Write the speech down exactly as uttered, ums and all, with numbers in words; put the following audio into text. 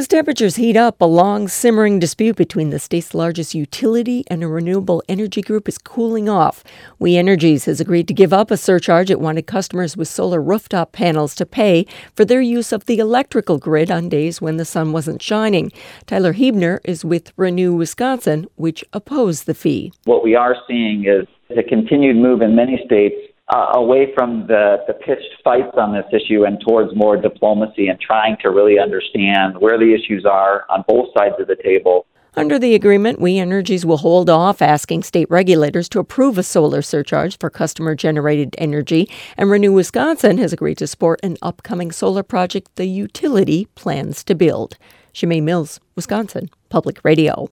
As temperatures heat up, a long simmering dispute between the state's largest utility and a renewable energy group is cooling off. We Energies has agreed to give up a surcharge it wanted customers with solar rooftop panels to pay for their use of the electrical grid on days when the sun wasn't shining. Tyler Hebner is with Renew Wisconsin, which opposed the fee. What we are seeing is a continued move in many states Uh, away from the, the pitched fights on this issue and towards more diplomacy and trying to really understand where the issues are on both sides of the table. Under the agreement, We Energies will hold off asking state regulators to approve a solar surcharge for customer-generated energy, and Renew Wisconsin has agreed to support an upcoming solar project the utility plans to build. Shemaine Mills, Wisconsin Public Radio.